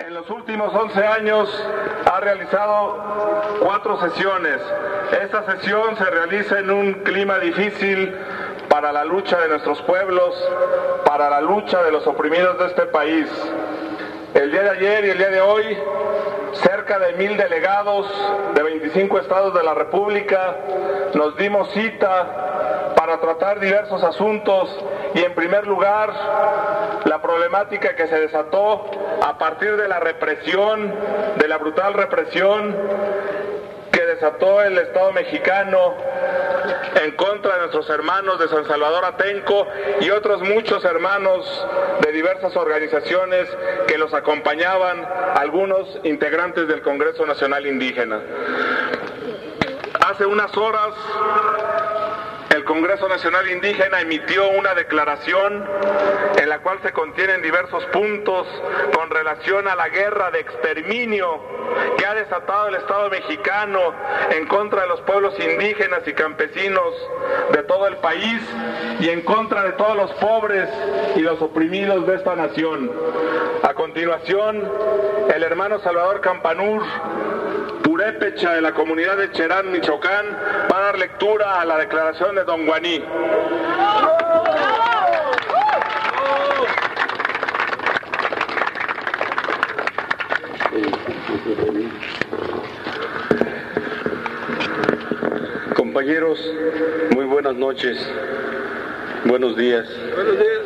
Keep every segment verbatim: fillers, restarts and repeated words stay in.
En los últimos once años ha realizado cuatro sesiones. Esta sesión se realiza en un clima difícil para la lucha de nuestros pueblos, para la lucha de los oprimidos de este país. El día de ayer y el día de hoy, cerca de mil delegados de veinticinco estados de la República nos dimos cita para tratar diversos asuntos y, en primer lugar, la problemática que se desató a partir de la represión, de la brutal represión que desató el Estado mexicano en contra de nuestros hermanos de San Salvador Atenco y otros muchos hermanos de diversas organizaciones que los acompañaban, algunos integrantes del Congreso Nacional Indígena. Hace unas horas, el Congreso Nacional Indígena emitió una declaración en la cual se contienen diversos puntos con relación a la guerra de exterminio que ha desatado el Estado mexicano en contra de los pueblos indígenas y campesinos de todo el país y en contra de todos los pobres y los oprimidos de esta nación. A continuación, el hermano Salvador Campanur, purépecha de la comunidad de Cherán, Michoacán, va a dar lectura a la declaración de Don Guaní. Compañeros, muy buenas noches, buenos días. Buenos días.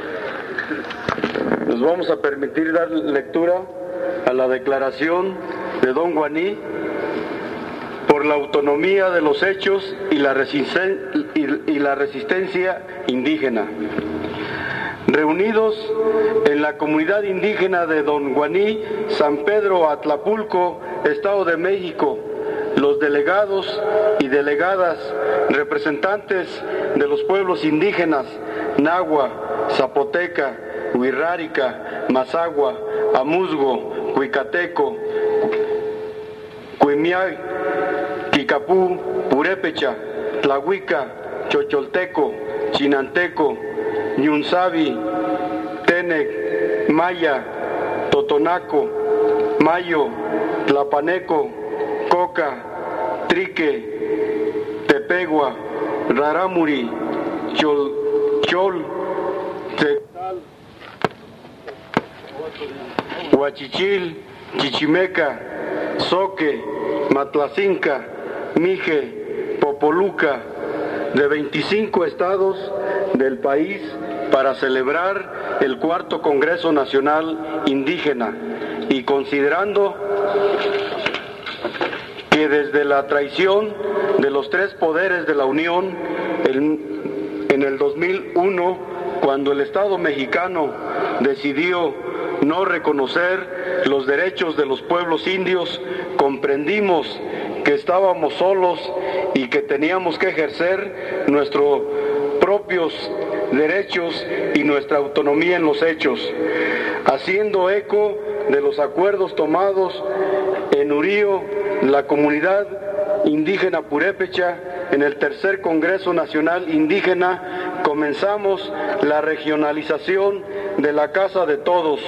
Nos vamos a permitir dar lectura a la declaración de Don Guaní por la autonomía de los hechos y la, resisten- y, y la resistencia indígena. Reunidos en la comunidad indígena de Don Guaní, San Pedro Atlapulco, Estado de México, los delegados y delegadas, representantes de los pueblos indígenas Nahua, Zapoteca, Huirrárica, Mazahua, Amuzgo, Huicateco, Cuimiay, Kikapú, Purépecha, Tlahuica, Chocholteco, Chinanteco, Ñunzabi, Tenec, Maya, Totonaco, Mayo, Tlapaneco, Coca, Trique, Tepegua, Rarámuri, Chol, Chol, Tectal, Huachichil, Chichimeca, Soque, Matlacinca, Mije, Popoluca, de veinticinco estados del país para celebrar el cuarto Congreso Nacional Indígena y considerando que desde la traición de los tres poderes de la Unión en, en el dos mil uno, cuando el Estado mexicano decidió no reconocer los derechos de los pueblos indios, comprendimos que estábamos solos y que teníamos que ejercer nuestros propios derechos y nuestra autonomía en los hechos, haciendo eco de los acuerdos tomados en Urío, la comunidad indígena purépecha. En el tercer Congreso Nacional Indígena comenzamos la regionalización de la Casa de Todos.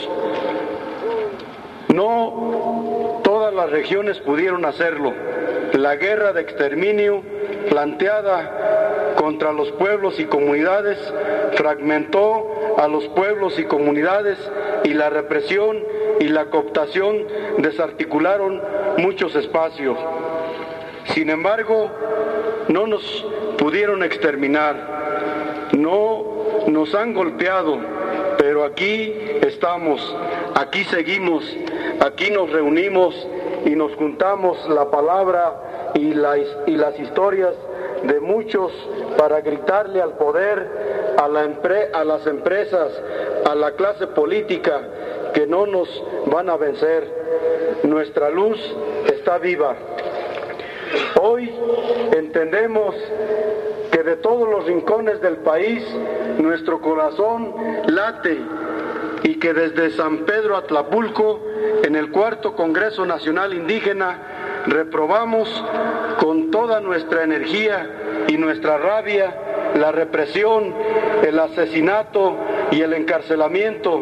No todas las regiones pudieron hacerlo. La guerra de exterminio planteada contra los pueblos y comunidades fragmentó a los pueblos y comunidades, y la represión y la cooptación desarticularon muchos espacios. Sin embargo, no nos pudieron exterminar, no nos han golpeado, pero aquí estamos, aquí seguimos, aquí nos reunimos y nos juntamos la palabra y, la, y las historias de muchos para gritarle al poder, a, la empre, a las empresas, a la clase política, que no nos van a vencer. Nuestra luz está viva. Hoy entendemos que de todos los rincones del país nuestro corazón late y que desde San Pedro Atlapulco, en el cuarto Congreso Nacional Indígena, reprobamos con toda nuestra energía y nuestra rabia la represión, el asesinato y el encarcelamiento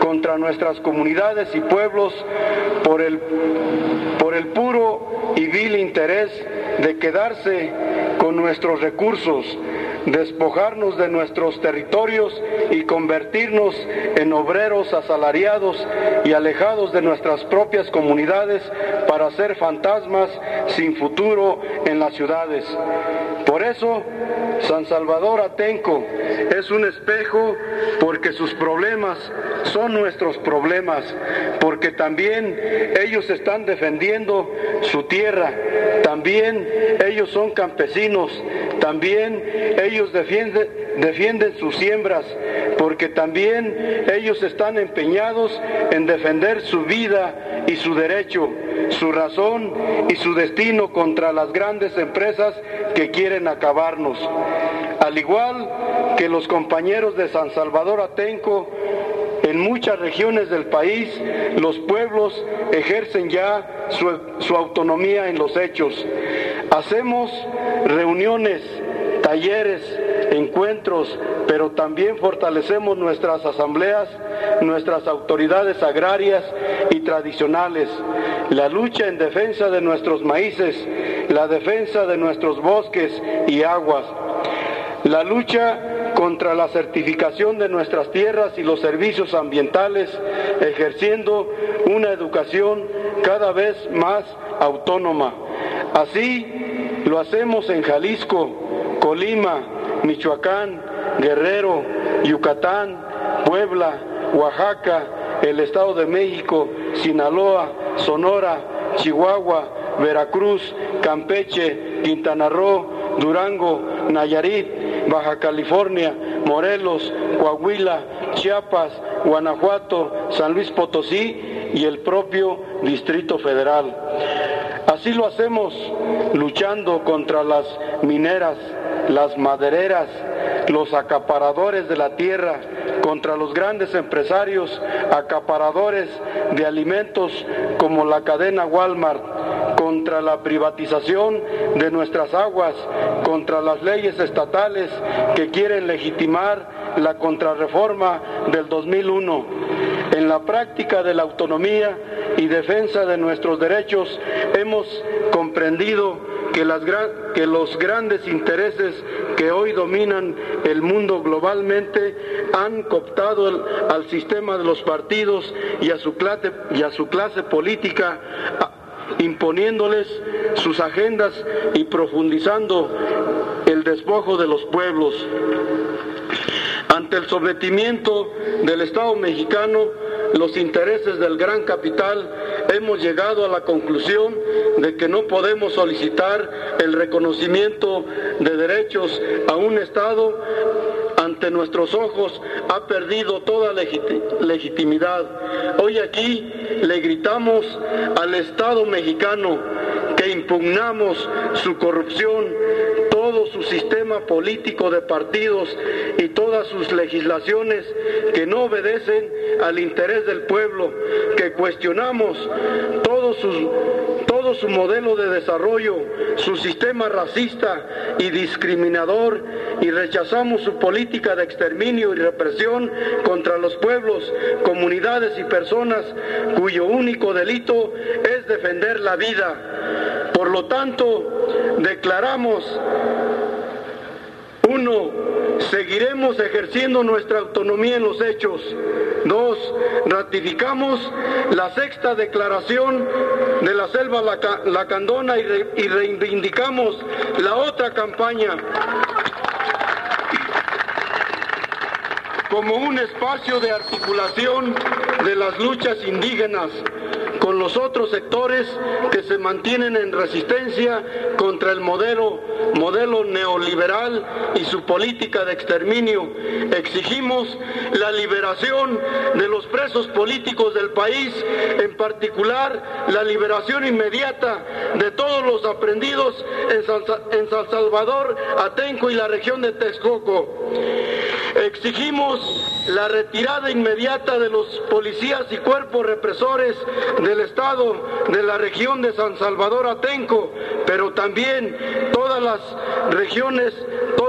contra nuestras comunidades y pueblos por el, por el puro y vil interés de quedarse con nuestros recursos, despojarnos de nuestros territorios y convertirnos en obreros asalariados y alejados de nuestras propias comunidades para ser fantasmas sin futuro en las ciudades. Por eso, San Salvador Atenco es un espejo, porque sus problemas son nuestros problemas, porque también ellos están defendiendo su tierra, también ellos son campesinos, también ellos defienden, defienden sus siembras, porque también ellos están empeñados en defender su vida y su derecho, su razón y su destino contra las grandes empresas que quieren acabarnos. Al igual que los compañeros de San Salvador Atenco, en muchas regiones del país, los pueblos ejercen ya su, su autonomía en los hechos. Hacemos reuniones, talleres, encuentros, pero también fortalecemos nuestras asambleas, nuestras autoridades agrarias y tradicionales, la lucha en defensa de nuestros maíces, la defensa de nuestros bosques y aguas, la lucha contra la certificación de nuestras tierras y los servicios ambientales, ejerciendo una educación cada vez más autónoma. Así lo hacemos en Jalisco, Colima, Michoacán, Guerrero, Yucatán, Puebla, Oaxaca, el Estado de México, Sinaloa, Sonora, Chihuahua, Veracruz, Campeche, Quintana Roo, Durango, Nayarit, Baja California, Morelos, Coahuila, Chiapas, Guanajuato, San Luis Potosí y el propio Distrito Federal. Así lo hacemos luchando contra las mineras, las madereras, los acaparadores de la tierra, contra los grandes empresarios acaparadores de alimentos como la cadena Walmart, contra la privatización de nuestras aguas, contra las leyes estatales que quieren legitimar la contrarreforma del dos mil uno. En la práctica de la autonomía y defensa de nuestros derechos hemos comprendido que, las gran, que los grandes intereses que hoy dominan el mundo globalmente han cooptado el, al sistema de los partidos y a su clase, y a su clase política, a, imponiéndoles sus agendas y profundizando el despojo de los pueblos. Ante el sometimiento del Estado mexicano, los intereses del gran capital, hemos llegado a la conclusión de que no podemos solicitar el reconocimiento de derechos a un Estado ante nuestros ojos ha perdido toda legit- legitimidad. Hoy aquí le gritamos al Estado mexicano que impugnamos su corrupción, todo su sistema político de partidos y todas sus legislaciones que no obedecen al interés del pueblo, que cuestionamos todo su, todo su modelo de desarrollo, su sistema racista y discriminador, y rechazamos su política de exterminio y represión contra los pueblos, comunidades y personas cuyo único delito es defender la vida. Por lo tanto, declaramos: uno, seguiremos ejerciendo nuestra autonomía en los hechos. Dos, ratificamos la sexta declaración de la Selva Laca- Lacandona y, re- y reivindicamos la otra campaña como un espacio de articulación de las luchas indígenas con los otros sectores que se mantienen en resistencia contra el modelo, modelo neoliberal y su política de exterminio. Exigimos la liberación de los presos políticos del país, en particular la liberación inmediata de todos los aprehendidos en San, en San Salvador, Atenco y la región de Texcoco. Exigimos la retirada inmediata de los policías y cuerpos represores del Estado de la región de San Salvador Atenco, pero también todas las regiones, todas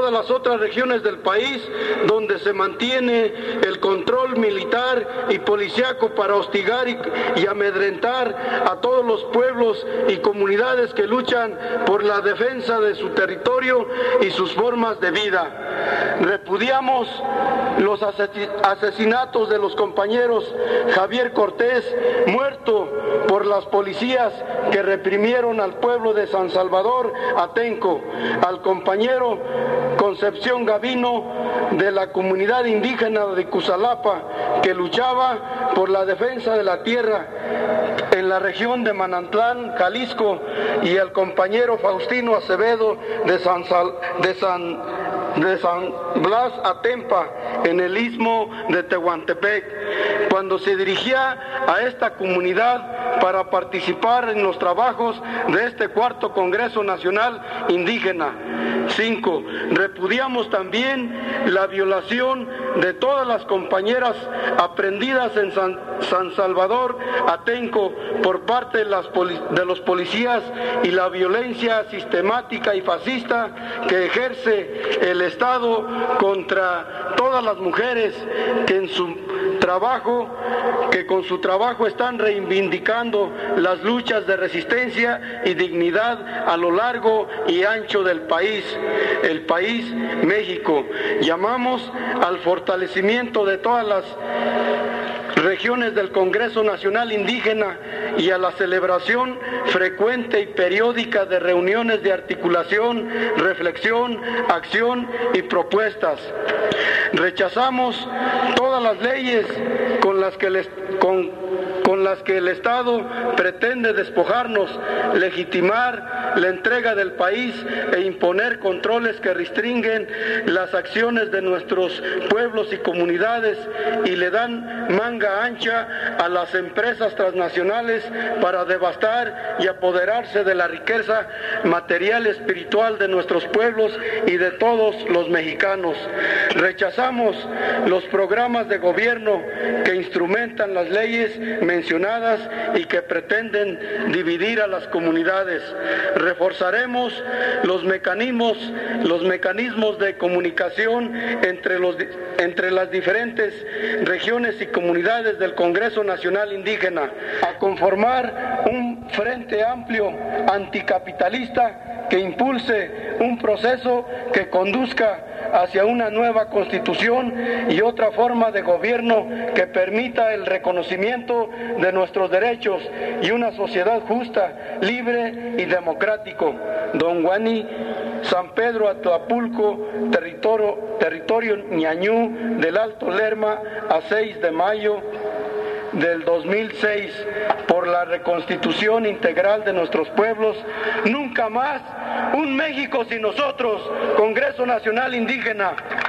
todas las otras regiones del país donde se mantiene el control militar y policíaco para hostigar y, y amedrentar a todos los pueblos y comunidades que luchan por la defensa de su territorio y sus formas de vida. Repudiamos los asesinatos de los compañeros Javier Cortés, muerto por las policías que reprimieron al pueblo de San Salvador Atenco, al compañero Concepción Gavino de la comunidad indígena de Cusalapa, que luchaba por la defensa de la tierra en la región de Manantlán, Jalisco, y al compañero Faustino Acevedo de San, Sal, de San, de San Blas Atempa, en el istmo de Tehuantepec, cuando se dirigía a esta comunidad para participar en los trabajos de este cuarto Congreso Nacional Indígena. Cinco, repudiamos también la violación de todas las compañeras aprendidas en San, San Salvador Atenco por parte de, las de los policías y la violencia sistemática y fascista que ejerce el Estado contra todas las mujeres que en su trabajo, que con su trabajo están reivindicando las luchas de resistencia y dignidad a lo largo y ancho del país, el país México. Llamamos al fortalecimiento de todas las regiones del Congreso Nacional Indígena y a la celebración frecuente y periódica de reuniones de articulación, reflexión, acción y propuestas. Rechazamos todas las leyes con las que les, con, con las que el Estado pretende despojarnos, legitimar la entrega del país e imponer controles que restringen las acciones de nuestros pueblos y comunidades y le dan manga ancha a las empresas transnacionales para devastar y apoderarse de la riqueza material y espiritual de nuestros pueblos y de todos los mexicanos. Rechazamos los programas de gobierno que instrumentan las leyes mencionadas y que pretenden dividir a las comunidades. Reforzaremos los mecanismos, los mecanismos de comunicación entre, los, entre las diferentes regiones y comunidades del Congreso Nacional Indígena, a conformar un frente amplio anticapitalista que impulse un proceso que conduzca hacia una nueva constitución y otra forma de gobierno que permita el reconocimiento de nuestros derechos y una sociedad justa, libre y democrático. Don Guani, San Pedro Atlapulco, territorio, territorio Ñañú del Alto Lerma, a seis de mayo del dos mil seis, por la reconstitución integral de nuestros pueblos. Nunca más un México sin nosotros. Congreso Nacional Indígena.